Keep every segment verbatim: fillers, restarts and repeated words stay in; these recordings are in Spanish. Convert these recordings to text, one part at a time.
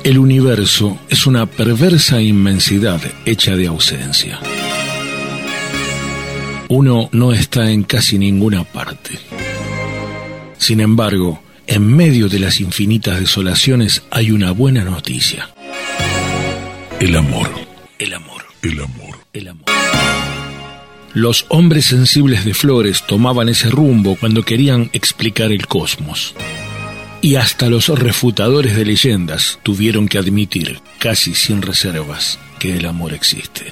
El universo es una perversa inmensidad hecha de ausencia. Uno no está en casi ninguna parte. Sin embargo, en medio de las infinitas desolaciones hay una buena noticia. El amor. El amor. El amor. El amor. Los hombres sensibles de Flores tomaban ese rumbo cuando querían explicar el cosmos. Y hasta los refutadores de leyendas tuvieron que admitir, casi sin reservas, que el amor existe.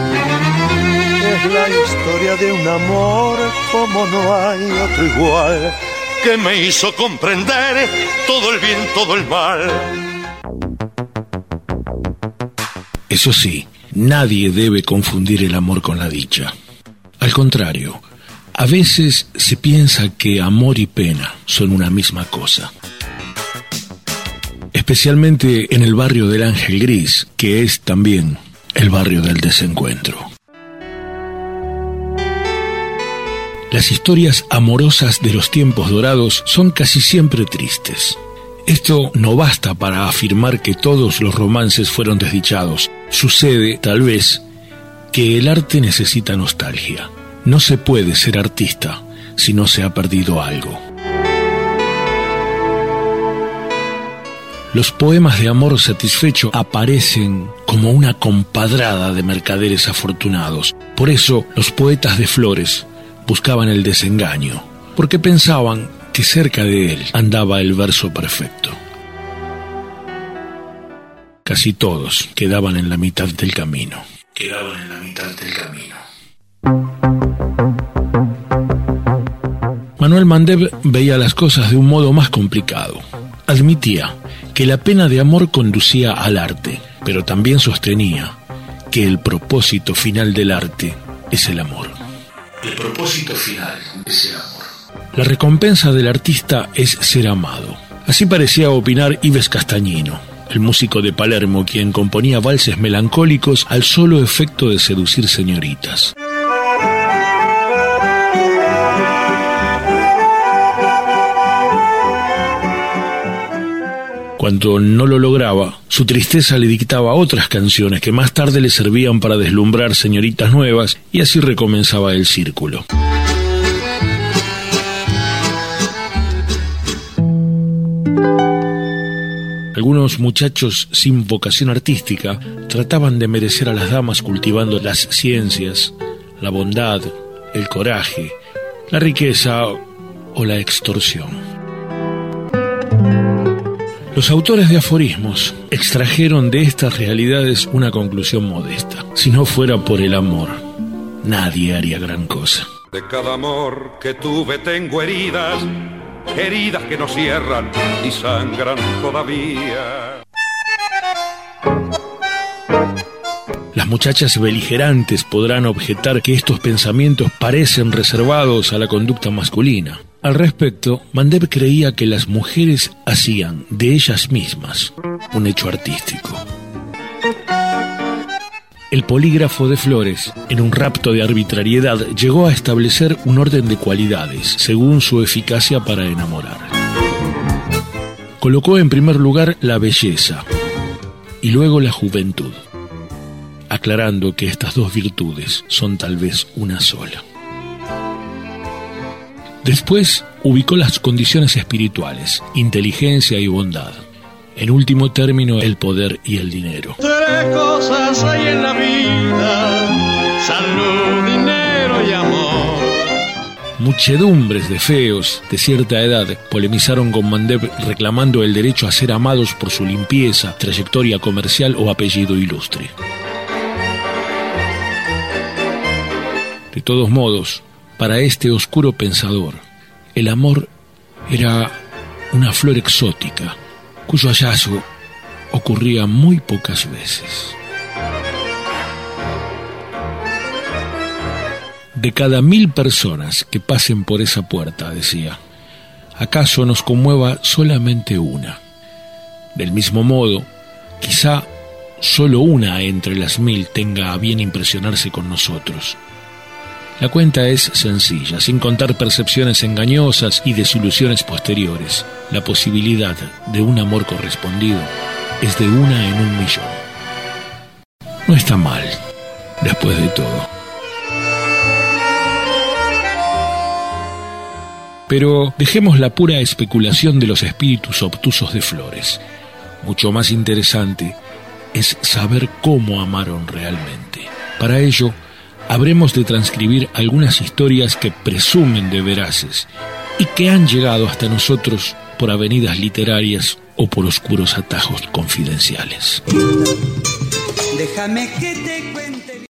Es la historia de un amor como no hay otro igual, que me hizo comprender todo el bien, todo el mal. Eso sí, nadie debe confundir el amor con la dicha. Al contrario, a veces se piensa que amor y pena son una misma cosa. Especialmente en el barrio del Ángel Gris, que es también el barrio del desencuentro. Las historias amorosas de los tiempos dorados son casi siempre tristes. Esto no basta para afirmar que todos los romances fueron desdichados. Sucede, tal vez, que el arte necesita nostalgia. No se puede ser artista si no se ha perdido algo. Los poemas de amor satisfecho aparecen como una compadrada de mercaderes afortunados. Por eso los poetas de Flores buscaban el desengaño, porque pensaban que cerca de él andaba el verso perfecto. Casi todos quedaban en la mitad del camino. Quedaban en la mitad del camino. Manuel Mandev veía las cosas de un modo más complicado. Admitía que la pena de amor conducía al arte, pero también sostenía que el propósito final del arte es el amor. El propósito final es el amor. La recompensa del artista es ser amado. Así parecía opinar Ives Castañino, el músico de Palermo, quien componía valses melancólicos al solo efecto de seducir señoritas. Cuando no lo lograba, su tristeza le dictaba otras canciones que más tarde le servían para deslumbrar señoritas nuevas, y así recomenzaba el círculo. Algunos muchachos sin vocación artística trataban de merecer a las damas cultivando las ciencias, la bondad, el coraje, la riqueza o la extorsión. Los autores de aforismos extrajeron de estas realidades una conclusión modesta. Si no fuera por el amor, nadie haría gran cosa. De cada amor que tuve tengo heridas, heridas que no cierran y sangran todavía. Las muchachas beligerantes podrán objetar que estos pensamientos parecen reservados a la conducta masculina. Al respecto, Mandev creía que las mujeres hacían de ellas mismas un hecho artístico. El polígrafo de Flores, en un rapto de arbitrariedad, llegó a establecer un orden de cualidades según su eficacia para enamorar. Colocó en primer lugar la belleza y luego la juventud, aclarando que estas dos virtudes son tal vez una sola. Después ubicó las condiciones espirituales, inteligencia y bondad. En último término, el poder y el dinero. Tres cosas hay en la vida: salud, dinero y amor. Muchedumbres de feos de cierta edad polemizaron con Mandev reclamando el derecho a ser amados por su limpieza, trayectoria comercial o apellido ilustre. De todos modos, para este oscuro pensador, el amor era una flor exótica, cuyo hallazgo ocurría muy pocas veces. De cada mil personas que pasen por esa puerta, decía, ¿acaso nos conmueva solamente una? Del mismo modo, quizá solo una entre las mil tenga a bien impresionarse con nosotros. La cuenta es sencilla, sin contar percepciones engañosas y desilusiones posteriores. La posibilidad de un amor correspondido es de una en un millón. No está mal, después de todo. Pero dejemos la pura especulación de los espíritus obtusos de Flores. Mucho más interesante es saber cómo amaron realmente. Para ello, habremos de transcribir algunas historias que presumen de veraces y que han llegado hasta nosotros por avenidas literarias o por oscuros atajos confidenciales. Déjame que te cuente.